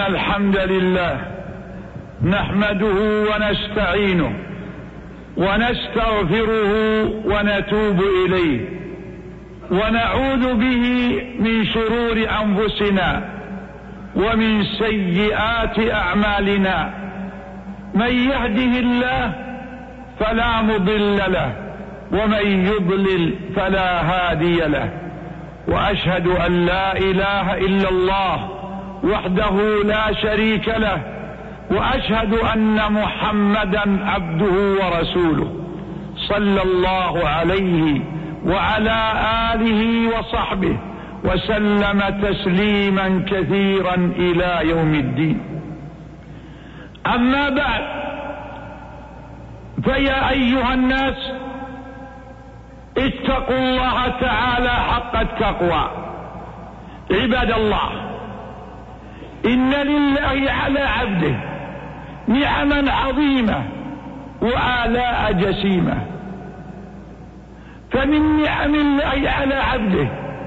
الحمد لله نحمده ونستعينه ونستغفره ونتوب إليه ونعوذ به من شرور أنفسنا ومن سيئات أعمالنا. من يهده الله فلا مضل له ومن يضلل فلا هادي له، وأشهد أن لا إله إلا الله وحده لا شريك له، وأشهد أن محمدا عبده ورسوله صلى الله عليه وعلى آله وصحبه وسلم تسليما كثيرا إلى يوم الدين. أما بعد، فيا أيها الناس اتقوا الله تعالى حق التقوى. عباد الله، إن لله على عبده نعما عظيمة وآلاء جسيمة. فمن نعم الله على عبده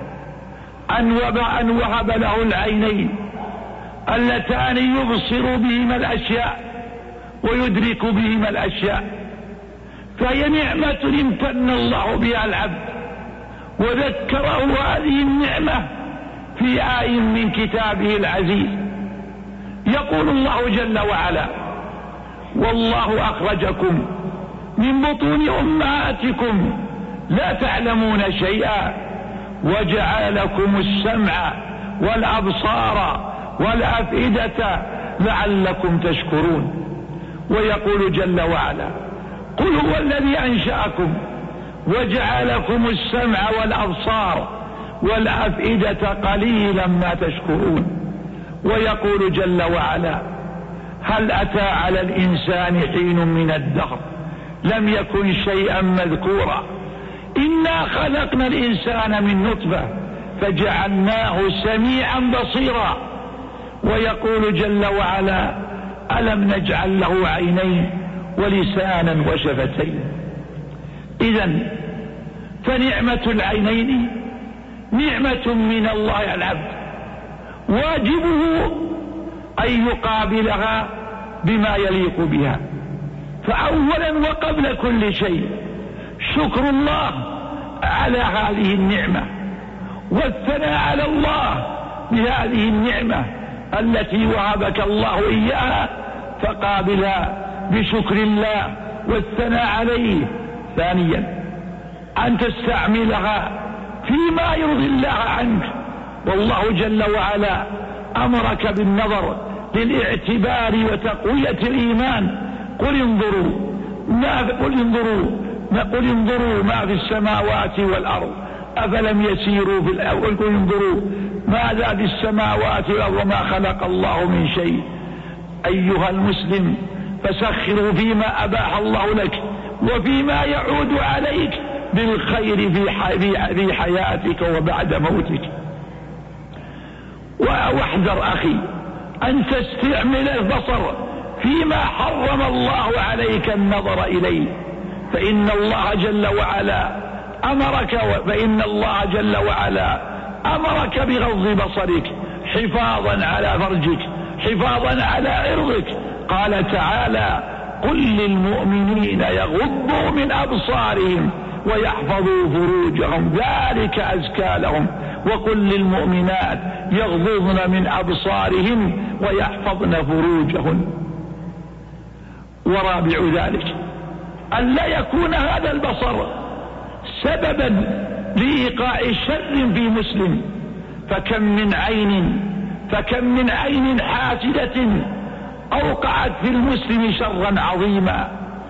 أن وهب له العينين اللتان يبصر بهما الأشياء ويدرك بهما الأشياء، فهي نعمة امتن الله بها العبد، وذكره هذه النعمة في آية من كتابه العزيز. يقول الله جل وعلا: والله أخرجكم من بطون أمهاتكم لا تعلمون شيئا وجعل لكم السمع والأبصار والأفئدة لعلكم تشكرون. ويقول جل وعلا: قل هو الذي أنشأكم وجعل لكم السمع والأبصار والأفئدة قليلا ما تشكرون. ويقول جل وعلا: هل أتى على الإنسان حين من الدهر لم يكن شيئا مذكورا إنا خلقنا الإنسان من نطفة فجعلناه سميعا بصيرا. ويقول جل وعلا: ألم نجعل له عينين ولسانا وشفتين. إذن فنعمة العينين نعمة من الله على العبد، واجبه أن يقابلها بما يليق بها. فأولا وقبل كل شيء شكر الله على هذه النعمة، والثناء على الله بهذه النعمة التي وهبك الله إياها، فقابلها بشكر الله والثناء عليه. ثانيا أن تستعملها فيما يرضي الله عنك، والله جل وعلا أمرك بالنظر للاعتبار وتقوية الإيمان. قل انظروا ما في السماوات والأرض أفلم يسيروا في الأرض. قل انظروا ماذا في السماوات والأرض وما خلق الله من شيء. أيها المسلم، فسخروا فيما أباح الله لك وفيما يعود عليك بالخير في حياتك وبعد موتك. واحذر أخي أن تستعمل البصر فيما حرم الله عليك النظر إليه، فإن الله جل وعلا أمرك بغض بصرك حفاظا على فرجك، حفاظا على عرضك. قال تعالى: قل للمؤمنين يغضوا من أبصارهم ويحفظوا فروجهم ذلك أزكى لهم، وقل للمؤمنات يغضضن من أبصارهم ويحفظن فروجهن. ورابع ذلك أن لا يكون هذا البصر سببا لإيقاع شر في مسلم. فكم من عين حاسدة أوقعت في المسلم شرا عظيما.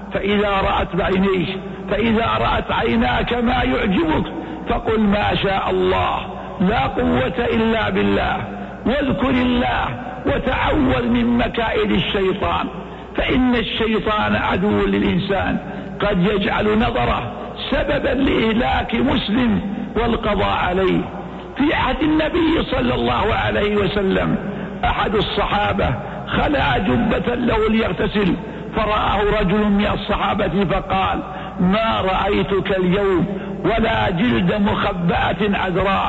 فإذا رأت عيناك ما يعجبك فقل ما شاء الله لا قوة إلا بالله، واذكر الله وتعوذ من مكائد الشيطان، فإن الشيطان عدو للإنسان قد يجعل نظره سببا لإهلاك مسلم والقضاء عليه. في عهد النبي صلى الله عليه وسلم أحد الصحابة خلع جبة له ليغتسل، فرآه رجل من الصحابة فقال: ما رأيتك اليوم ولا جلد مخبأة عذراء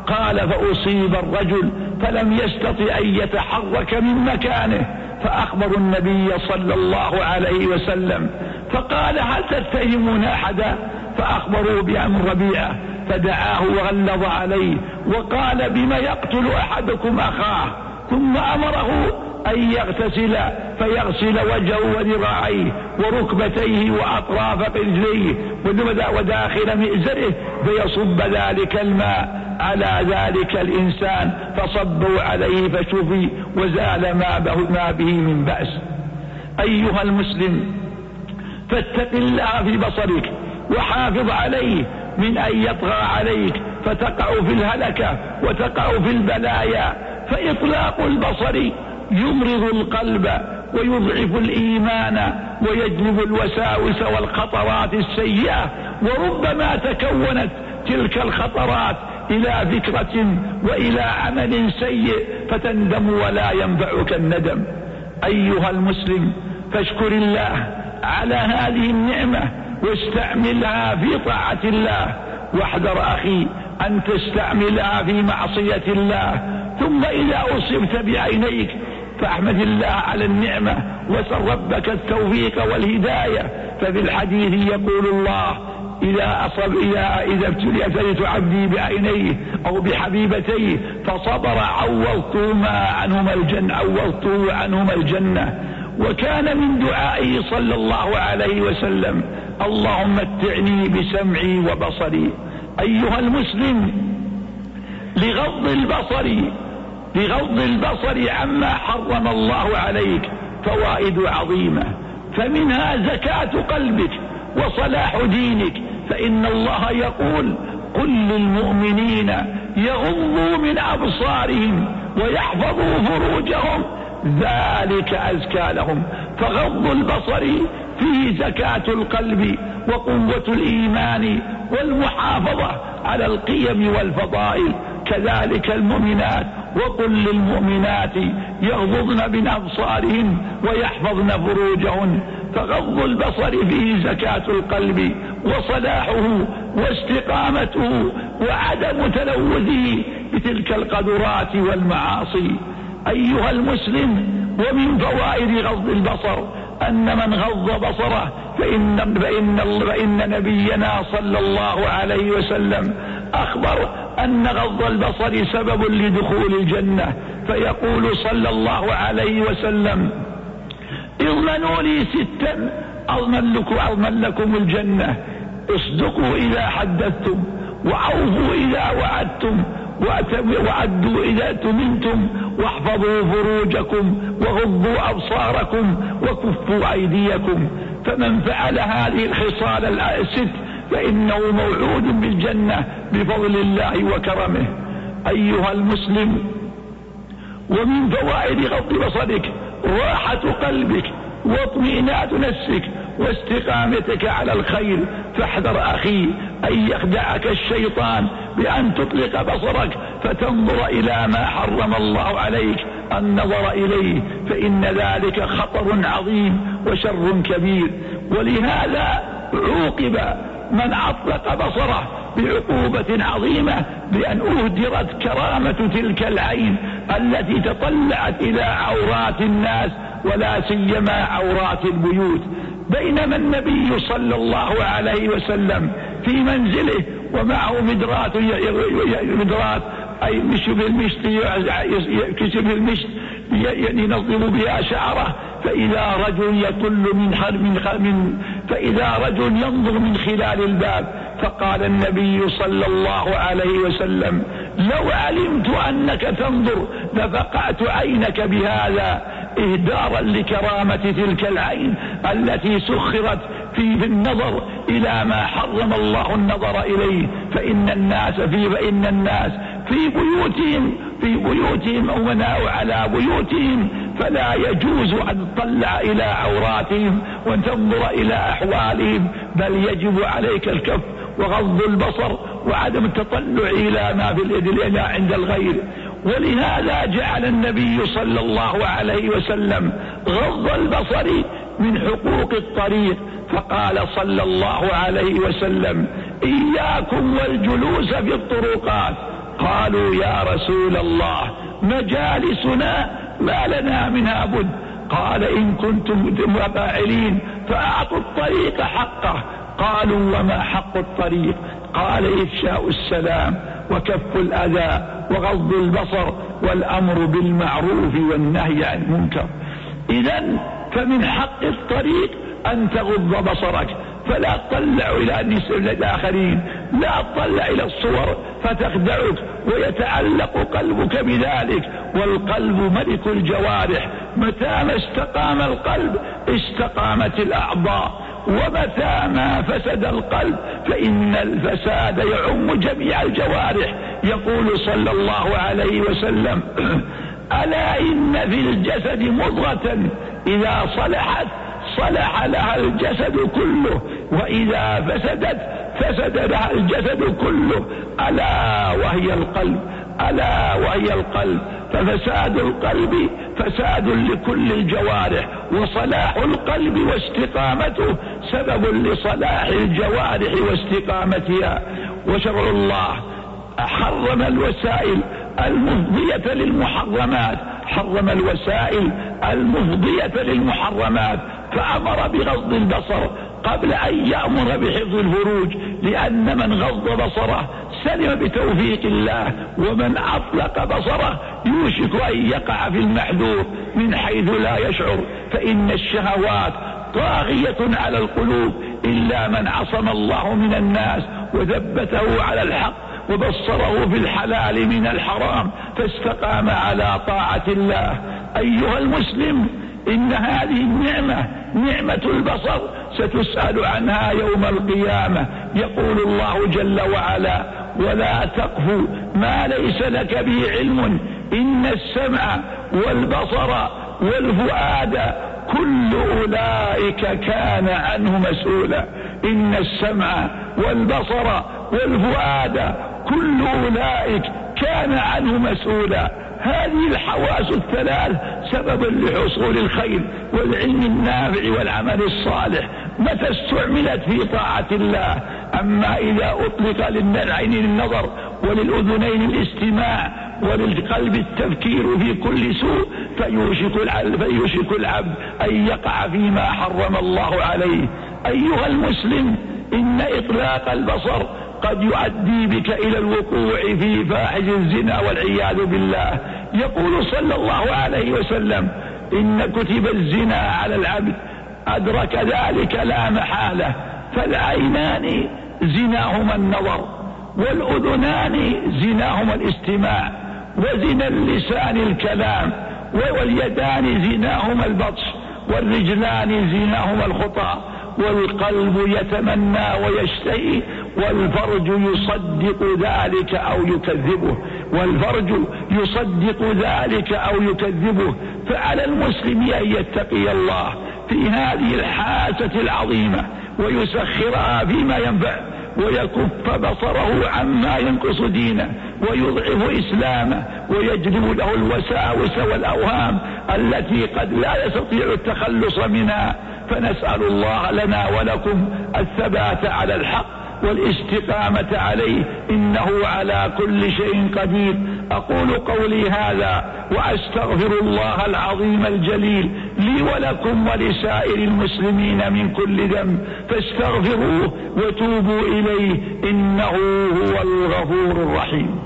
قال فأصيب الرجل فلم يستطع أن يتحرك من مكانه، فأخبروا النبي صلى الله عليه وسلم فقال هل تتهمون أحدا؟ فأخبروه بعم ربيعة فدعاه وغلظ عليه وقال بما يقتل أحدكم أخاه، ثم أمره أن يغتسل فيغسل وجهه وذراعيه وركبتيه وأطراف رجليه وداخل مئزره فيصب ذلك الماء على ذلك الإنسان، فصبوا عليه فشفي وزال ما به من بأس. أيها المسلم، فاتق الله في بصرك وحافظ عليه من أن يطغى عليك فتقع في الهلكة وتقع في البلايا، فإطلاق البصر يمرض القلب ويضعف الإيمان ويجلب الوساوس والخطرات السيئة، وربما تكونت تلك الخطرات إلى فكرة وإلى عمل سيء فتندم ولا ينفعك الندم. أيها المسلم، فاشكر الله على هذه النعمة واستعملها في طاعة الله، واحذر أخي أن تستعملها في معصية الله. ثم إذا أصبت بعينيك فاحمد الله على النعمة وسل ربك التوفيق والهداية. ففي الحديث يقول الله إذا ابتليت عبدي بعينيه أو بحبيبتيه فصبر عوضته عنهما الجنة. وكان من دعائه صلى الله عليه وسلم اللهم متعني بسمعي وبصري. أيها المسلم، لغض البصر عما حرم الله عليك فوائد عظيمة، فمنها زكاة قلبك وصلاح دينك، فإن الله يقول قل للمؤمنين يغضوا من أبصارهم ويحفظوا فروجهم ذلك أزكى لهم. فغض البصر فيه زكاة القلب وقوة الإيمان والمحافظة على القيم والفضائل. كذلك المؤمنات وقل للمؤمنات يغضضن من أبصارهن ويحفظن فروجهن. فغض البصر فيه زكاة القلب وصلاحه واستقامته وعدم تلوثه بتلك القدرات والمعاصي. أيها المسلم، ومن فوائد غض البصر أن من غض بصره فإن نبينا صلى الله عليه وسلم أخبر أن غض البصر سبب لدخول الجنة، فيقول صلى الله عليه وسلم اضمنوا لي ستا أضمن لكم الجنة: اصدقوا إذا حدثتم، وعوفوا إذا وعدتم، وعدوا إذا تمنتم، واحفظوا فروجكم، وغضوا أبصاركم، وكفوا أيديكم. فمن فعل هذه الخصال الست فإنه موعود بالجنة بفضل الله وكرمه. أيها المسلم، ومن فوائد غض بصرك راحة قلبك واطمئنان نفسك واستقامتك على الخير. فاحذر أخي أن يخدعك الشيطان بأن تطلق بصرك فتنظر إلى ما حرم الله عليك النظر إليه، فإن ذلك خطر عظيم وشر كبير. ولهذا عوقب من أطلق بصره بعقوبة عظيمة بأن أهدرت كرامة تلك العين التي تطلعت إلى عورات الناس ولا سيما عورات البيوت. بينما النبي صلى الله عليه وسلم في منزله ومعه مدرات أي شبه المشط ينظم بها شعره، فإذا رجل ينظر من خلال الباب، فقال النبي صلى الله عليه وسلم لو علمت أنك تنظر لفقعت عينك بهذا، إهدارا لكرامة تلك العين التي سخرت في النظر إلى ما حرم الله النظر إليه. فإن الناس في بيوتهم أمناء على بيوتهم، فلا يجوز أن تطلع إلى عوراتهم وتنظر إلى أحوالهم، بل يجب عليك الكف وغض البصر وعدم التطلع إلى ما في اليد عند الغير. ولهذا جعل النبي صلى الله عليه وسلم غض البصر من حقوق الطريق، فقال صلى الله عليه وسلم إياكم والجلوس في الطرقات قالوا يا رسول الله مجالسنا ما لنا منها بد. قال إن كنتم فاعلين فأعطوا الطريق حقه. قالوا وما حق الطريق؟ قال إفشاء السلام وكف الأذى وغض البصر والأمر بالمعروف والنهي عن المنكر. إذن فمن حق الطريق أن تغض بصرك، فلا تطلع إلى النساء الآخرين، لا تطلع إلى الصور فتخدعك ويتعلق قلبك بذلك. والقلب ملك الجوارح، متى ما استقام القلب استقامت الأعضاء، ومتى ما فسد القلب فإن الفساد يعم جميع الجوارح. يقول صلى الله عليه وسلم ألا إن في الجسد مضغة إذا صلحت صلح لها الجسد كله، وإذا فسدت فسد لها الجسد كله، ألا وهي القلب، ألا وهي القلب. ففساد القلب فساد لكل الجوارح، وصلاح القلب واستقامته سبب لصلاح الجوارح واستقامتها. وشرع الله حرم الوسائل المفضية للمحرمات، حرم الوسائل المفضية للمحرمات، فأمر بغض البصر قبل أن يأمر بحفظ الفروج، لأن من غض بصره سلم بتوفيق الله، ومن أطلق بصره يوشك أن يقع في المحذور من حيث لا يشعر. فإن الشهوات طاغية على القلوب إلا من عصم الله من الناس وثبته على الحق وبصره في الحلال من الحرام فاستقام على طاعة الله. أيها المسلم، إن هذه النعمة نعمة البصر ستسأل عنها يوم القيامة. يقول الله جل وعلا ولا تقف ما ليس لك به علم إن السمع والبصر والفؤاد كل أولئك كان عنه مسؤولا. إن السمع والبصر والفؤاد كل أولئك كان عنه مسؤولا. هذه الحواس الثلاث سبب لحصول الخير والعلم النافع والعمل الصالح متى استعملت في طاعة الله. أما إذا أطلق للعين النظر وللأذنين الاستماع وللقلب التفكير في كل سوء فيوشك العبد أن يقع فيما حرم الله عليه. أيها المسلم، إن إطلاق البصر قد يؤدي بك إلى الوقوع في فاحش الزنا والعياذ بالله. يقول صلى الله عليه وسلم إن كتب الزنا على العبد أدرك ذلك لا محالة، فالعينان زناهما النظر، والأذنان زناهما الاستماع، وزنا اللسان الكلام، واليدان زناهما البطش، والرجلان زناهما الخطى، والقلب يتمنى ويشتهي، والفرج يصدق ذلك أو يكذبه، والفرج يصدق ذلك أو يكذبه. فعلى المسلم أن يتقي الله في هذه الحاسة العظيمة ويسخرها فيما ينفع، ويكف بصره عما ينقص دينه ويضعف إسلامه، ويجلب له الوساوس والأوهام التي قد لا يستطيع التخلص منها. فنسأل الله لنا ولكم الثبات على الحق والاستقامة عليه، إنه على كل شيء قدير. أقول قولي هذا وأستغفر الله العظيم الجليل لي ولكم ولسائر المسلمين من كل ذنب، فاستغفروه وتوبوا إليه إنه هو الغفور الرحيم.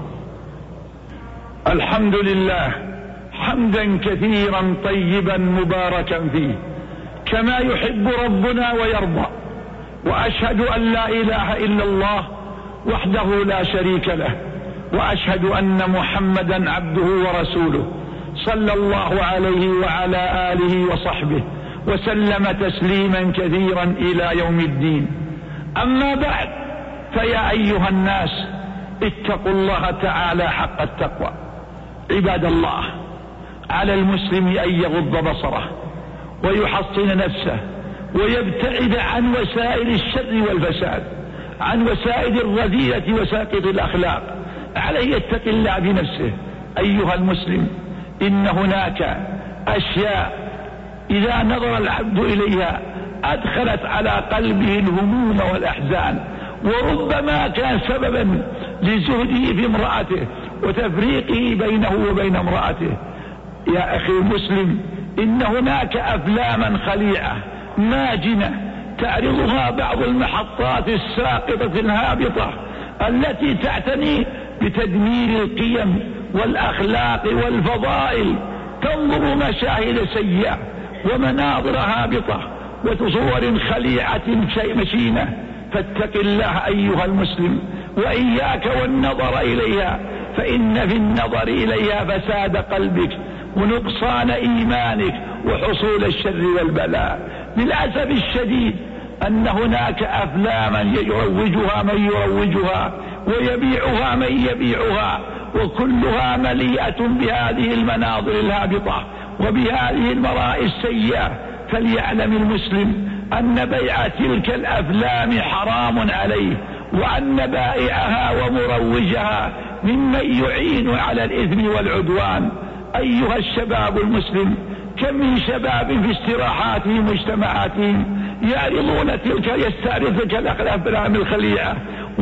الحمد لله حمدا كثيرا طيبا مباركا فيه كما يحب ربنا ويرضى، وأشهد أن لا إله إلا الله وحده لا شريك له، وأشهد أن محمدا عبده ورسوله صلى الله عليه وعلى آله وصحبه وسلم تسليما كثيرا إلى يوم الدين. أما بعد، فيا أيها الناس اتقوا الله تعالى حق التقوى. عباد الله، على المسلم أن يغض بصره ويحصن نفسه ويبتعد عن وسائل الشر والفساد، عن وسائل الرذيلة وساقط الأخلاق. عليه يتقي الله بنفسه. أيها المسلم، إن هناك أشياء إذا نظر العبد إليها أدخلت على قلبه الهموم والأحزان، وربما كان سببا لزهده في امرأته وتفريقه بينه وبين امرأته. يا أخي المسلم، إن هناك أفلاما خليعة ماجنة تعرضها بعض المحطات الساقطة الهابطة التي تعتني بتدمير القيم والأخلاق والفضائل، تنظر مشاهد سيئة ومناظر هابطة وتصور خليعة مشينة. فاتق الله أيها المسلم وإياك والنظر إليها، فإن في النظر إليها فساد قلبك ونقصان إيمانك وحصول الشر والبلاء. للأسف الشديد أن هناك أفلاما يروجها من يروجها ويبيعها من يبيعها، وكلها مليئة بهذه المناظر الهابطة وبهذه المرائي السيئة. فليعلم المسلم أن بيع تلك الأفلام حرام عليه، وأن بائعها ومروجها ممن يعين على الإثم والعدوان. أيها الشباب المسلم، كم من شباب في استراحاتهم مجتمعاتهم يعرضون يستعرض تلك الأفلام الخليعة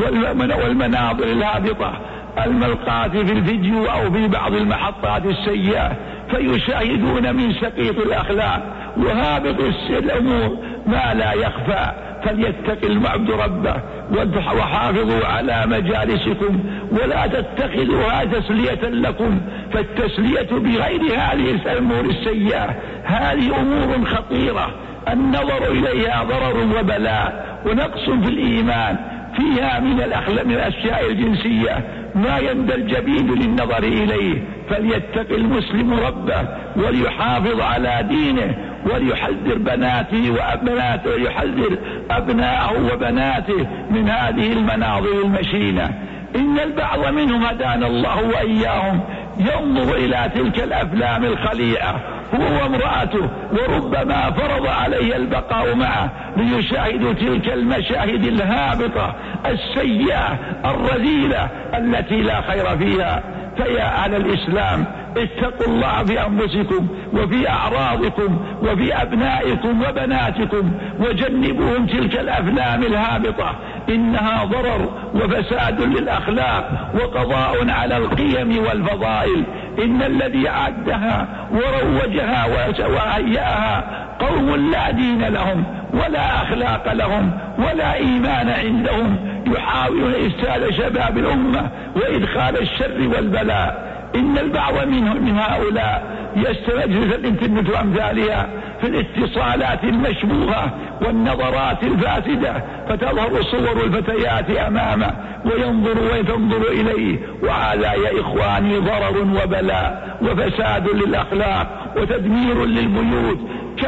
والمناظر الهابطة الملقاة في الفيديو أو في بعض المحطات السيئة، فيشاهدون من سقيط الأخلاق وهابط الأمور ما لا يخفى. فليتق العبد ربه وحافظوا على مجالسكم ولا تتخذوها تسلية لكم، فالتسلية بغير هذه الأمور السيئة هذه أمور خطيرة النظر إليها ضرر وبلاء ونقص في الإيمان. فيها من الأشياء الجنسية ما يندى الجبين للنظر إليه. فليتق المسلم ربه وليحافظ على دينه وليحذر بناته وأبناته ويحذر أبناءه وبناته من هذه المناظر المشينة. إن البعض منهم هدانا الله وإياهم ينظر إلى تلك الأفلام الخليعة هو وامرأته، وربما فرض عليه البقاء معه ليشاهدوا تلك المشاهد الهابطة السيئة الرذيلة التي لا خير فيها. فيا أهل الإسلام، اتقوا الله في أنفسكم وفي أعراضكم وفي أبنائكم وبناتكم، وجنبوهم تلك الأفلام الهابطة، إنها ضرر وفساد للأخلاق وقضاء على القيم والفضائل. إن الذي أعدها وروجها وهيئها قوم لا دين لهم ولا أخلاق لهم ولا إيمان عندهم، يحاولون إفساد شباب الأمة وإدخال الشر والبلاء. إن البعض من هؤلاء يستمجلس الإنترنت وأمثالها في الاتصالات المشبوهة والنظرات الفاسدة، فتظهر صور الفتيات أمامه وتنظر إليه، وهذا يا إخواني ضرر وبلاء وفساد للأخلاق وتدمير للبيوت.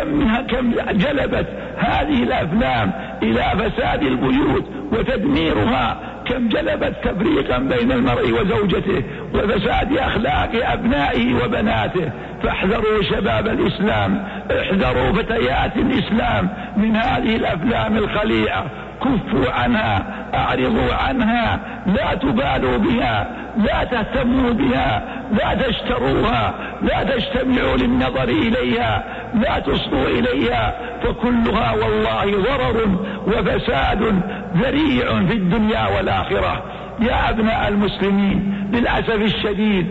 كم جلبت هذه الأفلام إلى فساد البيوت وتدميرها، كم جلبت تفريقا بين المرء وزوجته وفساد أخلاق أبنائه وبناته. فاحذروا شباب الإسلام، احذروا فتيات الإسلام من هذه الأفلام الخليعة، كفوا عنها، أعرضوا عنها، لا تبالوا بها، لا تهتموا بها، لا تشتروها، لا تجتمعوا للنظر إليها، لا تصغوا إليها، فكلها والله ضرر وفساد ذريع في الدنيا والآخرة. يا أبناء المسلمين، للأسف الشديد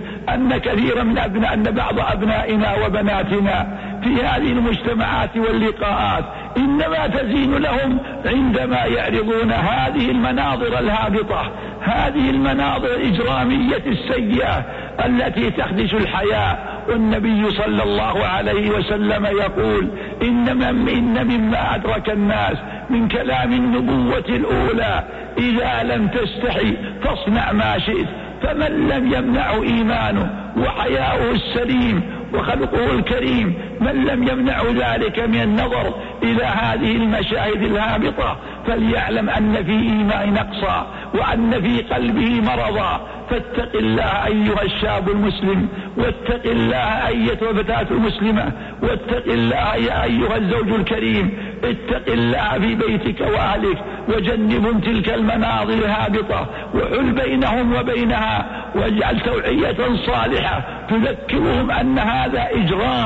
أن بعض أبنائنا وبناتنا في هذه المجتمعات واللقاءات إنما تزين لهم عندما يعرضون هذه المناظر الهابطة، هذه المناظر الإجرامية السيئة التي تخدش الحياة. والنبي صلى الله عليه وسلم يقول: إن مما أدرك الناس من كلام النبوة الأولى إذا لم تستحي فاصنع ما شئت. فمن لم يمنعه إيمانه وحياؤه السليم وخلقه الكريم، من لم يمنع ذلك من النظر إلى هذه المشاهد الهابطة، فليعلم أن في إيمان نقصا وأن في قلبه مرضا. فاتق الله أيها الشاب المسلم، واتق الله أيتها الفتاة المسلمة، واتق الله يا أيها الزوج الكريم، اتق الله في بيتك وأهلك، وجنبهم تلك المناظر الهابطة، وحل بينهم وبينها، واجعل توعية صالحة تذكرهم أن هذا إجرام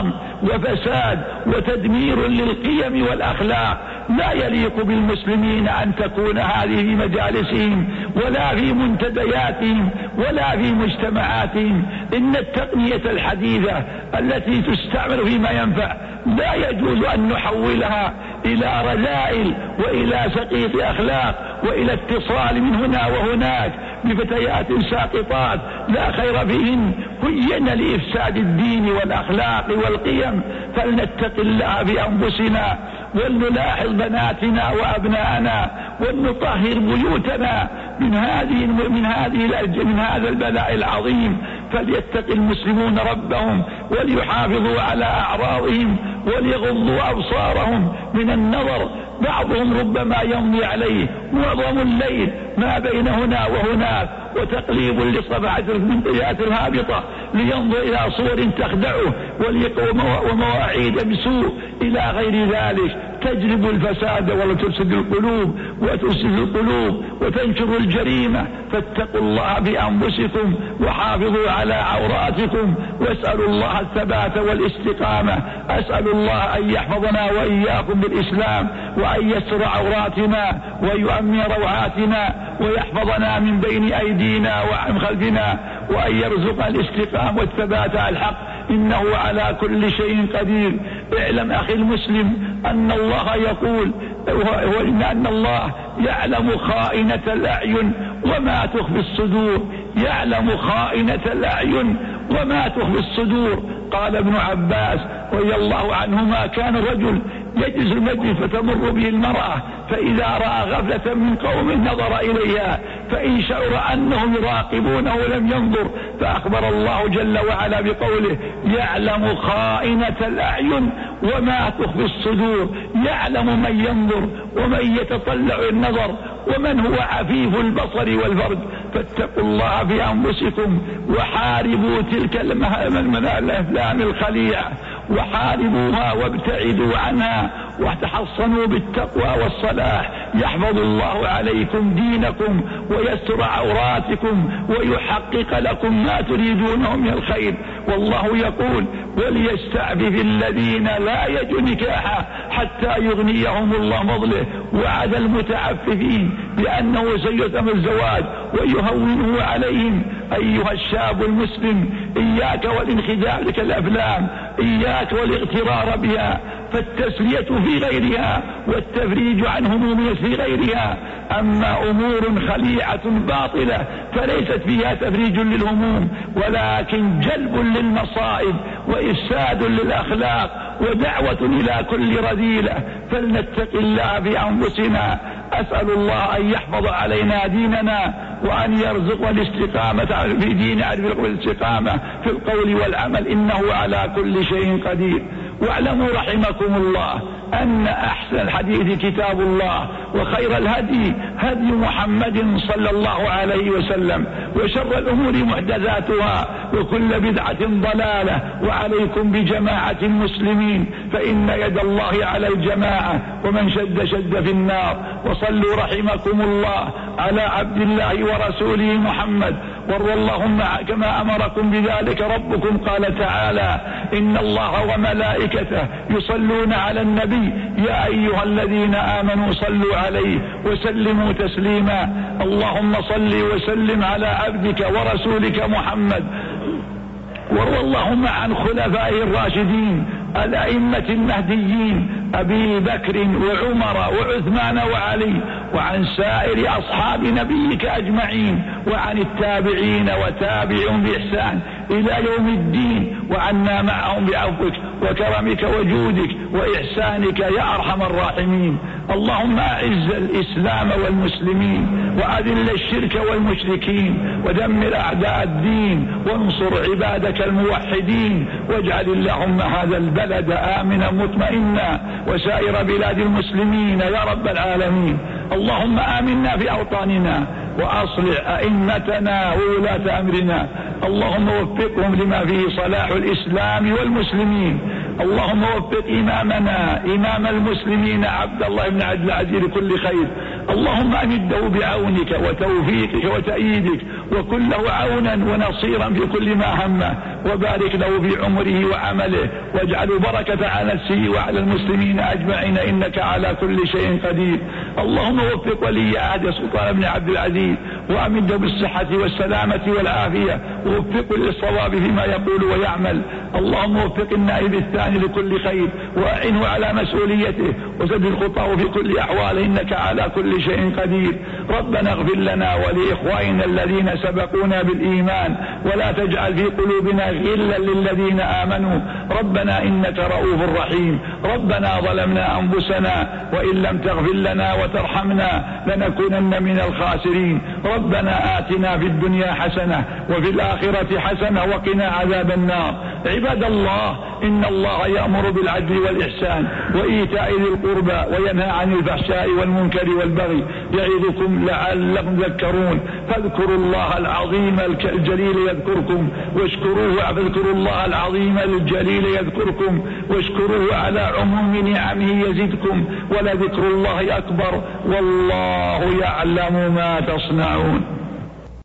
وفساد وتدمير للقيم والأخلاق. لا يليق بالمسلمين أن تكون هذه في مجالسهم ولا في منتدياتهم ولا في مجتمعاتهم. إن التقنية الحديثة التي تستعمل فيما ينفع لا يجوز أن نحولها إلى رذائل وإلى سقيط أخلاق وإلى اتصال من هنا وهناك بفتيات ساقطات لا خير فيهن هين لإفساد الدين والأخلاق والقيم. فلنتق الله بأنفسنا ولنلاحظ بناتنا وأبناءنا ولنطهر بيوتنا من هذا البلاء العظيم. فليتق المسلمون ربهم وليحافظوا على أعراضهم وليغضوا أبصارهم من النظر. بعضهم ربما يمضي عليه معظم الليل ما بين هنا وهناك وتقليب لصفحة المنتجات الهابطة لينظر إلى صور تخدعه ومواعيد بسوء إلى غير ذلك تجلب الفساد وتفسد القلوب وتنشر الجريمة. فاتقوا الله بأنفسكم وحافظوا على عوراتكم واسألوا الله الثبات والاستقامة. أسأل الله أن يحفظنا وإياكم بالإسلام وأن يستر عوراتنا ويؤمن روعاتنا ويحفظنا من بين أيدينا وعن خلفنا وأن يرزقنا الاستقامة والثبات على الحق إنه على كل شيء قدير. اعلم أخي المسلم أن الله يقول أن الله يعلم خائنة الأعين وما تخفي الصدور. يعلم خائنة الأعين وما تخفي الصدور. قال ابن عباس رضي الله عنهما كان الرجل يجلس المجلس فتمر به المرأة فإذا رأى غفلة من قوم نظر إليها فإن شعر أنهم يراقبونه لم ينظر. فأخبر الله جل وعلا بقوله يعلم خائنة الأعين وما تخفي الصدور. يعلم من ينظر ومن يتطلع النظر ومن هو عفيف البصر والفرج. فاتقوا الله بأنفسكم وحاربوا تلك الأفلام الخليعة وحاربوها وابتعدوا عنها وتحصنوا بالتقوى والصلاح. يحفظ الله عليكم دينكم ويستر عوراتكم ويحقق لكم ما تريدونه من الخير. والله يقول وليستعفف الذين لا يجدون نكاحا حتى يغنيهم الله فضله. وعد المتعففين بأنه سيتم الزواج ويهونه عليهم. أيها الشاب المسلم إياك والانخداع لك الأفلام إياك والاغترار بها فالتسلية في غيرها والتفريج عن هموم في غيرها. أما أمور خليعة باطلة فليست فيها تفريج للهموم ولكن جلب للمصائب وإفساد للأخلاق ودعوة إلى كل رذيلة. فلنتق الله بأنفسنا. أسأل الله أن يحفظ علينا ديننا وأن يرزقنا الاستقامة في دين والاستقامة في القول والعمل إنه على كل شيء قدير. واعلموا رحمكم الله أن أحسن الحديث كتاب الله وخير الهدي هدي محمد صلى الله عليه وسلم وشر الأمور محدثاتها وكل بدعة ضلالة. وعليكم بجماعة المسلمين فإن يد الله على الجماعة ومن شد شد في النار. وصلوا رحمكم الله على عبد الله ورسوله محمد وارض اللهم كما أمركم بذلك ربكم قال تعالى إن الله وملائكته يصلون على النبي يا أيها الذين آمنوا صلوا عليه وسلموا تسليما. اللهم صل وسلم على عبدك ورسولك محمد. وارض اللهم عن خلفائه الراشدين الأئمة المهديين أبي بكر وعمر وعثمان وعلي وعن سائر أصحاب نبيك أجمعين وعن التابعين وتابعهم بإحسان إلى يوم الدين وعنا معهم بعفوك وكرمك وجودك وإحسانك يا أرحم الراحمين. اللهم أعز الإسلام والمسلمين وأذل الشرك والمشركين ودمر أعداء الدين وانصر عبادك الموحدين. واجعل اللهم هذا البلد آمنا مطمئنا وسائر بلاد المسلمين يا رب العالمين. اللهم آمنا في أوطاننا وأصلح أئمتنا وولاة أمرنا. اللهم وفقهم لما فيه صلاح الإسلام والمسلمين. اللهم وفق إمامنا إمام المسلمين عبد الله بن عبد العزيز لكل خير، اللهم أمده بعونك وتوفيقك وتأييدك، وكن له عونا ونصيرا في كل ما همه، وبارك له في عمره وعمله، واجعل بركة على نفسه وعلى المسلمين أجمعين، إنك على كل شيء قدير. اللهم وفق ولي عهد سلطان بن عبد العزيز وأمده بالصحة والسلامة والعافية، ووفقه للصواب فيما يقول ويعمل. اللهم وفق النائب الثاني لكل خير، وأعنه على مسؤوليته، وسدد خطاه في كل أحواله، إنك على كل شيء قدير. ربنا اغفر لنا ولإخواننا الذين سبقونا بالإيمان، ولا تجعل في قلوبنا غلا للذين آمنوا، ربنا إنك رؤوف رحيم. ربنا ظلمنا أنفسنا وإن لم تغفر لنا وترحمنا لنكونن من الخاسرين. ربنا آتنا في الدنيا حسنة وفي الآخرة حسنة وقنا عذاب النار. عباد الله، إن الله يأمر بالعدل والإحسان وإيتاء ذي القربى وينهى عن الفحشاء والمنكر والبغي، يعظكم لعلكم تذكرون. فاذكروا الله العظيم الجليل يذكركم فاذكروا الله العظيم الجليل يذكركم واشكروه على عموم نعمه يزدكم، ولذكر الله أكبر، والله يعلم ما تصنعون.